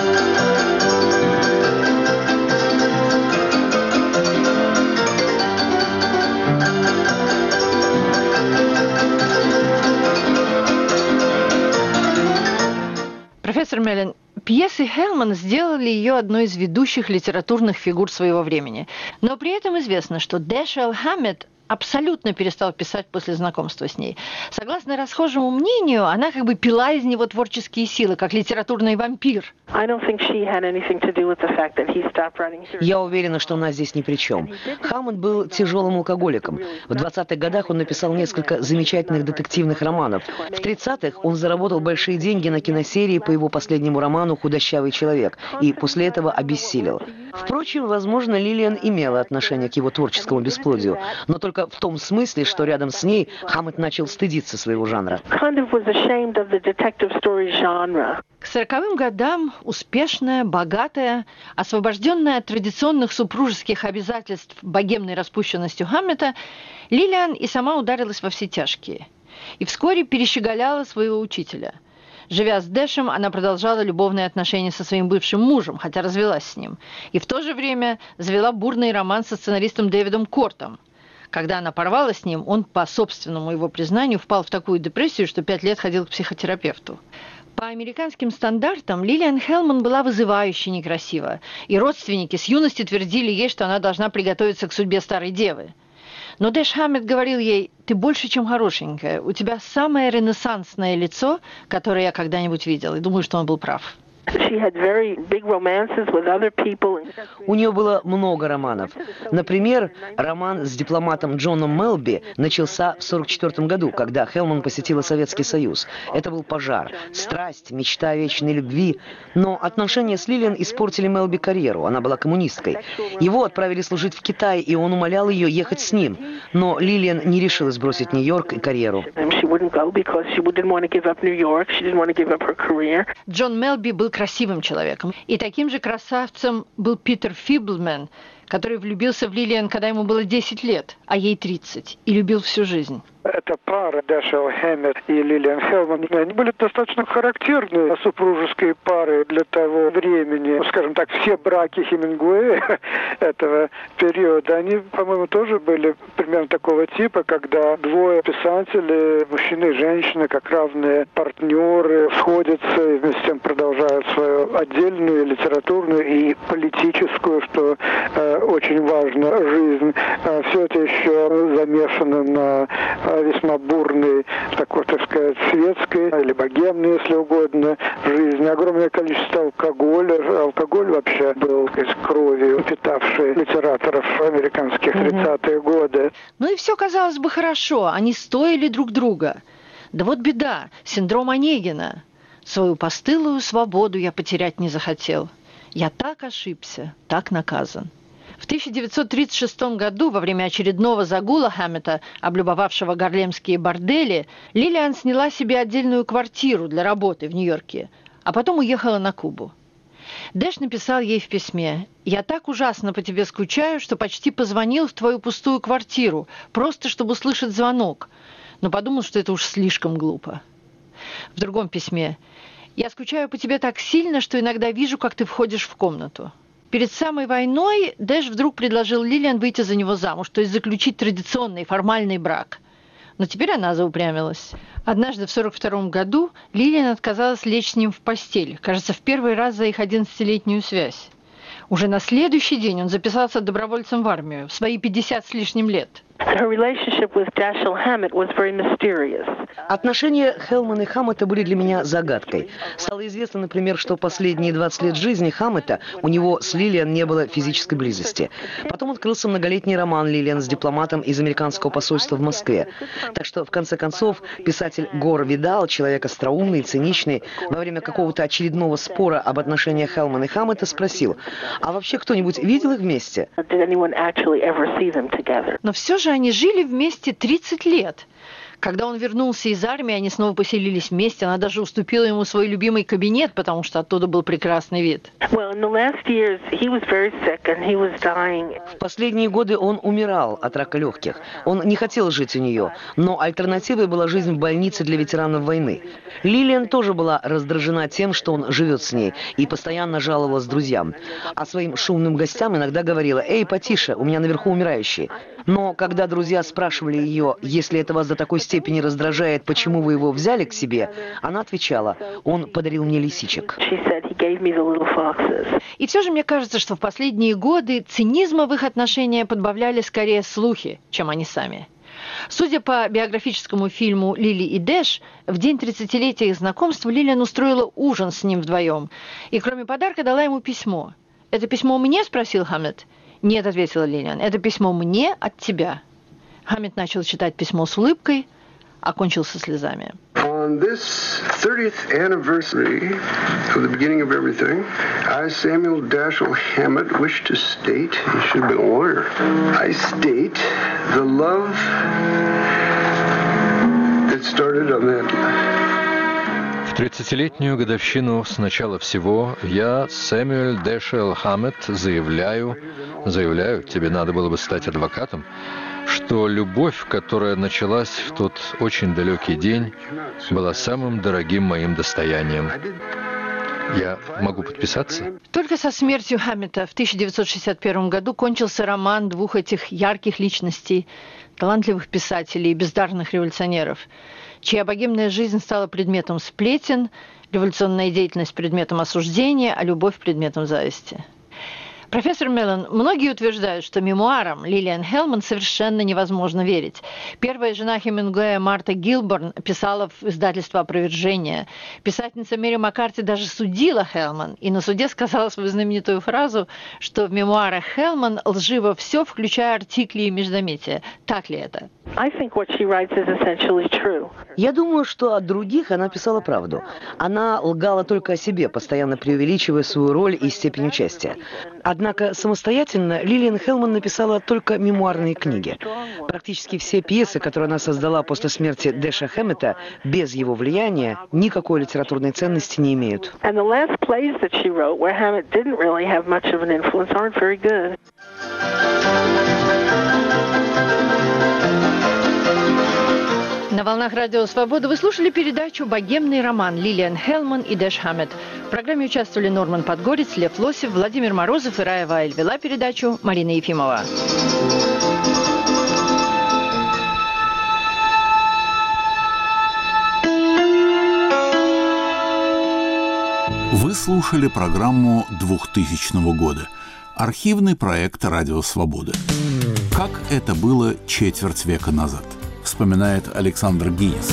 Профессор Меллен, пьесы Хелман сделали ее одной из ведущих литературных фигур своего времени. Но при этом известно, что Дэшел Хэммет абсолютно перестал писать после знакомства с ней. Согласно расхожему мнению, она как бы пила из него творческие силы, как литературный вампир. Я уверена, что она здесь ни при чем. Хэммет был тяжелым алкоголиком. В двадцатых годах он написал несколько замечательных детективных романов. В тридцатых он заработал большие деньги на киносерии по его последнему роману «Худощавый человек» и после этого обессилел. Впрочем, возможно, Лилиан имела отношение к его творческому бесплодию, но только в том смысле, что рядом с ней Хэммет начал стыдиться своего жанра. К сороковым годам успешная, богатая, освобожденная от традиционных супружеских обязательств богемной распущенностью Хэммета, Лилиан и сама ударилась во все тяжкие. И вскоре перещеголяла своего учителя. Живя с Дэшем, она продолжала любовные отношения со своим бывшим мужем, хотя развелась с ним. И в то же время завела бурный роман со сценаристом Дэвидом Кортом. Когда она порвала с ним, он, по собственному его признанию, впал в такую депрессию, что пять лет ходил к психотерапевту. По американским стандартам Лилиан Хелман была вызывающе некрасива, и родственники с юности твердили ей, что она должна приготовиться к судьбе старой девы. Но Дэш Хэммет говорил ей: «Ты больше, чем хорошенькая, у тебя самое ренессансное лицо, которое я когда-нибудь видел», и думаю, что он был прав. У нее было много романов. Например, роман с дипломатом Джоном Мелби начался в сорок четвёртом году, когда Хелман посетила Советский Союз. Это был пожар, страсть, мечта о вечной любви. Но отношения с Лилиан испортили Мелби карьеру. Она была коммунисткой. Его отправили служить в Китай, и он умолял ее ехать с ним. Но Лилиан не решилась бросить Нью-Йорк и карьеру. Джон Мелби был красивым человеком. И таким же красавцем был Питер Фиблмен, который влюбился в Лилиан, когда ему было десять лет, а ей тридцать, и любил всю жизнь. Эта пара, Дэшел Хэммет и Лилиан Хелман, они были достаточно характерны супружеские пары для того времени. Скажем так, все браки Хемингуэя этого периода, они, по-моему, тоже были примерно такого типа, когда двое писателей, мужчина и женщина, как равные партнеры, сходятся и вместе с тем продолжают свою отдельную литературную и политическую, что э, очень важно, жизнь. Э, все это еще замешано на весьма бурной, такой, так сказать, светской или богемной, если угодно, жизни. Огромное количество алкоголя. Алкоголь вообще был, сказать, кровью питавший литераторов американских тридцатые годы. Ну и все, казалось бы, хорошо. Они стоили друг друга. Да вот беда. Синдром Онегина. Свою постылую свободу я потерять не захотел. Я так ошибся, так наказан. В тысяча девятьсот тридцать шестом году, во время очередного загула Хэммета, облюбовавшего гарлемские бордели, Лилиан сняла себе отдельную квартиру для работы в Нью-Йорке, а потом уехала на Кубу. Дэш написал ей в письме: «Я так ужасно по тебе скучаю, что почти позвонил в твою пустую квартиру, просто чтобы услышать звонок, но подумал, что это уж слишком глупо». В другом письме: «Я скучаю по тебе так сильно, что иногда вижу, как ты входишь в комнату». Перед самой войной Дэш вдруг предложил Лилиан выйти за него замуж, то есть заключить традиционный формальный брак. Но теперь она заупрямилась. Однажды в сорок втором году Лилиан отказалась лечь с ним в постель, кажется, в первый раз за их одиннадцатилетнюю связь. Уже на следующий день он записался добровольцем в армию в свои пятьдесят с лишним лет. Отношения Хелмана и Хэммета были для меня загадкой. Стало известно, например, что последние двадцать лет жизни Хэммета у него с Лилиан не было физической близости. Потом открылся многолетний роман Лилиан с дипломатом из американского посольства в Москве. Так что, в конце концов, писатель Гор Видал, человек остроумный, циничный, во время какого-то очередного спора об отношениях Хелмана и Хэммета спросил: «А вообще кто-нибудь видел их вместе?» Но все же они жили вместе тридцать лет. Когда он вернулся из армии, они снова поселились вместе. Она даже уступила ему свой любимый кабинет, потому что оттуда был прекрасный вид. В последние годы он умирал от рака легких. Он не хотел жить у нее, но альтернативой была жизнь в больнице для ветеранов войны. Лилиан тоже была раздражена тем, что он живет с ней, и постоянно жаловалась друзьям. А своим шумным гостям иногда говорила: «Эй, потише, у меня наверху умирающий». Но когда друзья спрашивали ее: «Если это вас до такой степени раздражает, почему вы его взяли к себе?», она отвечала: «Он подарил мне лисичек». И все же мне кажется, что в последние годы цинизма в их отношения подбавляли скорее слухи, чем они сами. Судя по биографическому фильму «Лили и Дэш», в день тридцатилетия их знакомства Лилиан устроила ужин с ним вдвоем. И кроме подарка дала ему письмо. «Это письмо мне?» – спросил Хаммет. «Нет», – ответила Лилиан, – «это письмо мне от тебя». Хаммет начал читать письмо с улыбкой, окончил со слезами. On this thirtieth anniversary of the beginning of everything, I, Samuel Dashiell Hammett, wish to state, he should have been a lawyer, I state the love that started on that. В тридцатилетнюю годовщину с начала всего я, Сэмюэль Дэшиэлл Хаммет, заявляю, заявляю, тебе надо было бы стать адвокатом, что любовь, которая началась в тот очень далекий день, была самым дорогим моим достоянием. Я могу подписаться? Только со смертью Хаммета в тысяча девятьсот шестьдесят первом году кончился роман двух этих ярких личностей, талантливых писателей и бездарных революционеров, чья богемная жизнь стала предметом сплетен, революционная деятельность предметом осуждения, а любовь предметом зависти. Профессор Меллон, многие утверждают, что мемуарам Лилиан Хелман совершенно невозможно верить. Первая жена Хемингуэя Марта Гилборн писала в издательство «Опровержение». Писательница Мэри Маккарти даже судила Хелман и на суде сказала свою знаменитую фразу, что в мемуарах Хелман лживо все, включая артикли и междометия. Так ли это? Я думаю, что от других она писала правду. Она лгала только о себе, постоянно преувеличивая свою роль и степень участия. Однако самостоятельно Лилиан Хелман написала только мемуарные книги. Практически все пьесы, которые она создала после смерти Дэша Хэммета, без его влияния, никакой литературной ценности не имеют. На волнах Радио Свобода вы слушали передачу «Богемный роман» Лилиан Хелман и Дэш Хаммет. В программе участвовали Норман Подгорец, Лев Лосев, Владимир Морозов и Рая Вайль. Вела передачу Марина Ефимова. Вы слушали программу двухтысячного года. Архивный проект «Радио Свобода». Как это было четверть века назад, вспоминает Александр Гинис.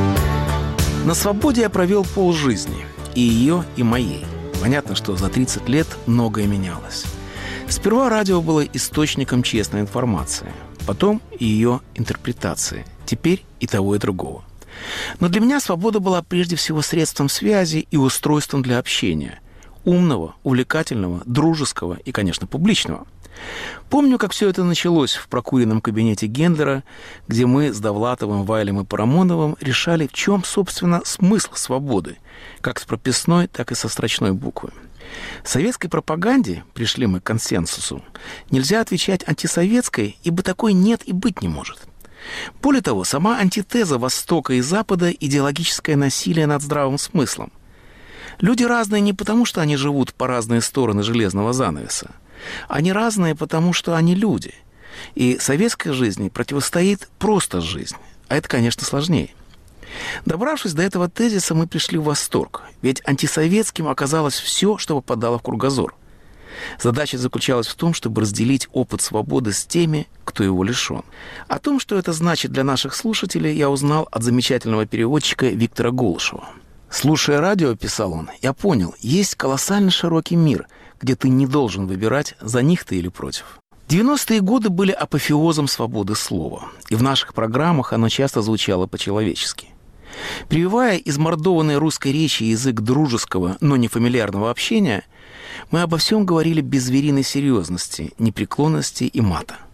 На свободе я провел полжизни. И ее, и моей. Понятно, что за тридцать лет многое менялось. Сперва радио было источником честной информации. Потом ее интерпретации. Теперь и того, и другого. Но для меня свобода была прежде всего средством связи и устройством для общения. Умного, увлекательного, дружеского и, конечно, публичного. Помню, как все это началось в прокуренном кабинете Гендлера, где мы с Довлатовым, Вайлем и Парамоновым решали, в чем, собственно, смысл свободы, как с прописной, так и со строчной буквы. Советской пропаганде, пришли мы к консенсусу, нельзя отвечать антисоветской, ибо такой нет и быть не может. Более того, сама антитеза Востока и Запада – идеологическое насилие над здравым смыслом. Люди разные не потому, что они живут по разные стороны железного занавеса. Они разные, потому что они люди. И советской жизни противостоит просто жизнь. А это, конечно, сложнее. Добравшись до этого тезиса, мы пришли в восторг. Ведь антисоветским оказалось все, что попадало в кругозор. Задача заключалась в том, чтобы разделить опыт свободы с теми, кто его лишен. О том, что это значит для наших слушателей, я узнал от замечательного переводчика Виктора Голышева. «Слушая радио, — писал он, — я понял, есть колоссально широкий мир, где ты не должен выбирать, за них ты или против». девяностые годы были апофеозом свободы слова, и в наших программах оно часто звучало по-человечески. Прививая измордованной русской речи язык дружеского, но не фамильярного общения, мы обо всем говорили без звериной серьезности, непреклонности и мата.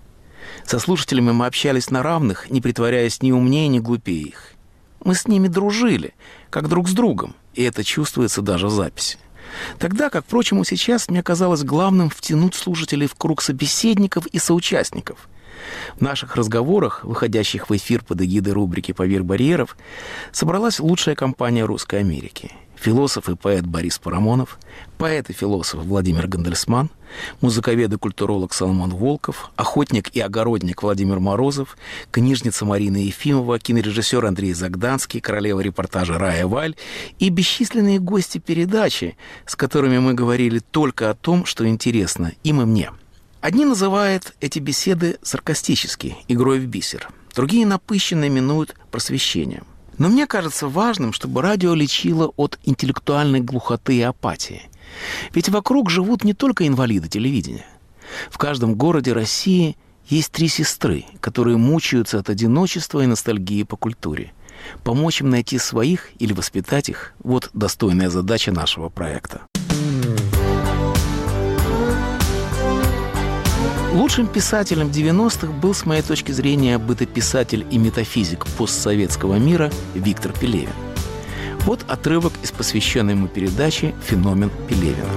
Со слушателями мы общались на равных, не притворяясь ни умнее, ни глупее их. Мы с ними дружили, как друг с другом, и это чувствуется даже в записи. Тогда, как, впрочем, и сейчас, мне казалось главным втянуть слушателей в круг собеседников и соучастников. В наших разговорах, выходящих в эфир под эгидой рубрики «Поверх барьеров», собралась лучшая компания Русской Америки. Философ и поэт Борис Парамонов, поэт и философ Владимир Гандельсман, музыковед и культуролог Соломон Волков, охотник и огородник Владимир Морозов, книжница Марина Ефимова, кинорежиссер Андрей Загданский, королева репортажа Рая Валь и бесчисленные гости передачи, с которыми мы говорили только о том, что интересно им и мне. Одни называют эти беседы саркастически, игрой в бисер, другие напыщенно именуют просвещением. Но мне кажется важным, чтобы радио лечило от интеллектуальной глухоты и апатии. Ведь вокруг живут не только инвалиды телевидения. В каждом городе России есть три сестры, которые мучаются от одиночества и ностальгии по культуре. Помочь им найти своих или воспитать их – вот достойная задача нашего проекта. Лучшим писателем девяностых был, с моей точки зрения, бытописатель и метафизик постсоветского мира Виктор Пелевин. Вот отрывок из посвященной ему передачи «Феномен Пелевина».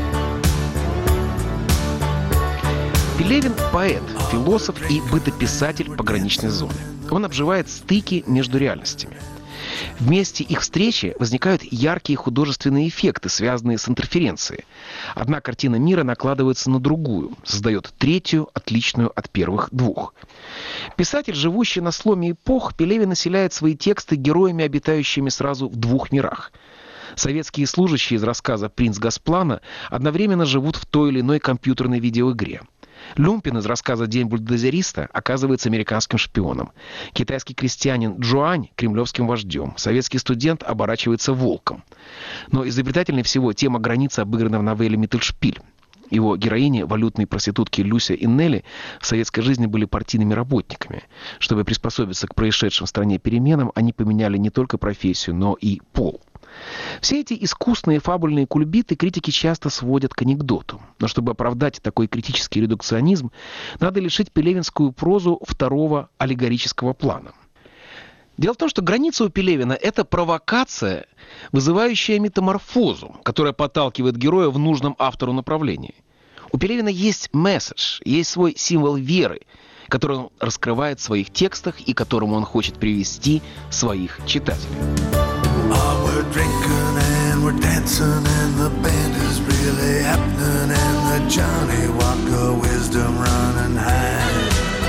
Пелевин – поэт, философ и бытописатель пограничной зоны. Он обживает стыки между реальностями. В месте их встречи возникают яркие художественные эффекты, связанные с интерференцией. Одна картина мира накладывается на другую, создает третью, отличную от первых двух. Писатель, живущий на сломе эпох, Пелевин населяет свои тексты героями, обитающими сразу в двух мирах. Советские служащие из рассказа «Принц Госплана» одновременно живут в той или иной компьютерной видеоигре. Люмпин из рассказа «День бульдозериста» оказывается американским шпионом. Китайский крестьянин Джуань – кремлевским вождем. Советский студент оборачивается волком. Но изобретательнее всего тема границы обыграна в новелле «Миттельшпиль». Его героини, валютные проститутки Люся и Нелли, в советской жизни были партийными работниками. Чтобы приспособиться к происшедшим в стране переменам, они поменяли не только профессию, но и пол. Все эти искусные фабульные кульбиты критики часто сводят к анекдоту. Но чтобы оправдать такой критический редукционизм, надо лишить пелевинскую прозу второго аллегорического плана. Дело в том, что граница у Пелевина – это провокация, вызывающая метаморфозу, которая подталкивает героя в нужном автору направлении. У Пелевина есть месседж, есть свой символ веры, который он раскрывает в своих текстах и к которому он хочет привести своих читателей. Oh, we're drinking and we're dancing and the band is really happening and the Johnny Walker wisdom running high.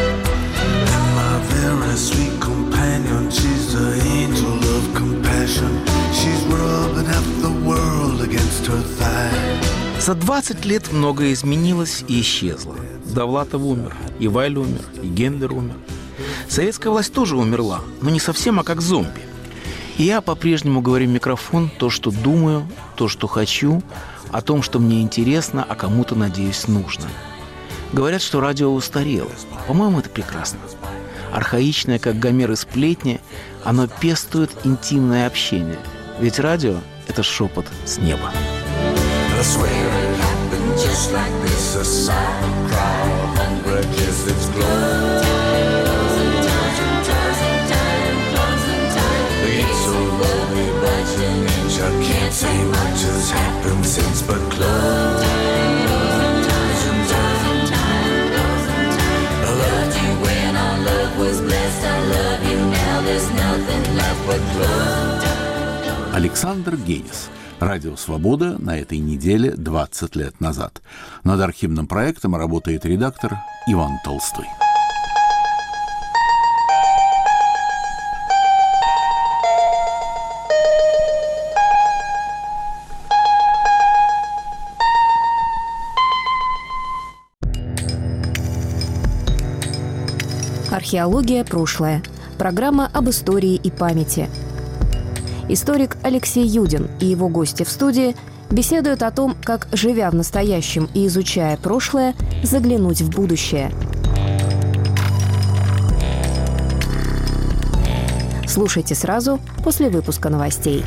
And my very sweet companion, she's the angel of compassion. She's rubbing half the world against her thigh. За двадцать лет многое изменилось и исчезло. Довлатов умер, и Вайль умер, и Гендлер умер. Советская власть тоже умерла, но не совсем, а как зомби. И я по-прежнему говорю в микрофон то, что думаю, то, что хочу, о том, что мне интересно, а кому-то, надеюсь, нужно. Говорят, что радио устарело. По-моему, это прекрасно. Архаичное, как Гомер и сплетни, оно пестует интимное общение. Ведь радио – это шепот с неба. I can't say much has happened since but close. I loved you when our love was blessed. I love you now, there's nothing left but close. Александр Генис. Радио «Свобода» на этой неделе двадцать лет назад. Над архивным проектом работает редактор Иван Толстой. Археология. Прошлое. Программа об истории и памяти. Историк Алексей Юдин и его гости в студии беседуют о том, как, живя в настоящем и изучая прошлое, заглянуть в будущее. Слушайте сразу после выпуска новостей.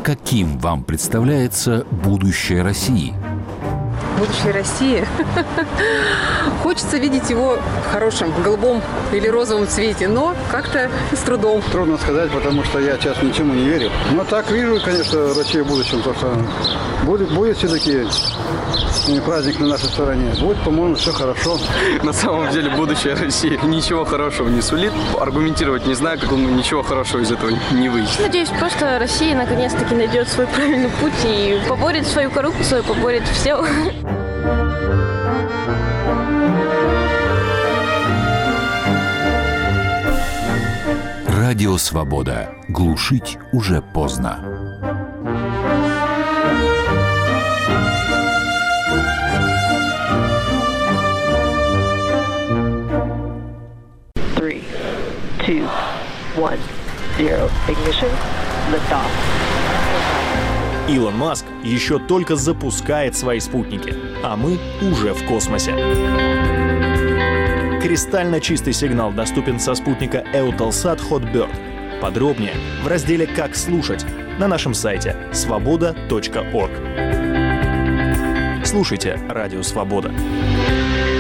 Каким вам представляется будущее России? Будущее России. Хочется видеть его в хорошем, голубом или розовом цвете, но как-то с трудом. Трудно сказать, потому что я сейчас ничему не верю. Но так вижу, конечно, Россию в будущем, то что будет, будет все-таки праздник на нашей стороне. Будет, по-моему, все хорошо. На самом деле будущее России ничего хорошего не сулит. Аргументировать не знаю, как он ничего хорошего из этого не выйдет. Надеюсь, просто Россия наконец-таки найдет свой правильный путь и поборет свою коррупцию, поборет все. Радио «Свобода». Глушить уже поздно. Three, two, one, zero. Ignition. Liftoff. Илон Маск еще только запускает свои спутники, а мы уже в космосе. Кристально чистый сигнал доступен со спутника Eutelsat Hotbird. Подробнее в разделе «Как слушать» на нашем сайте свобода точка орг. Слушайте «Радио Свобода».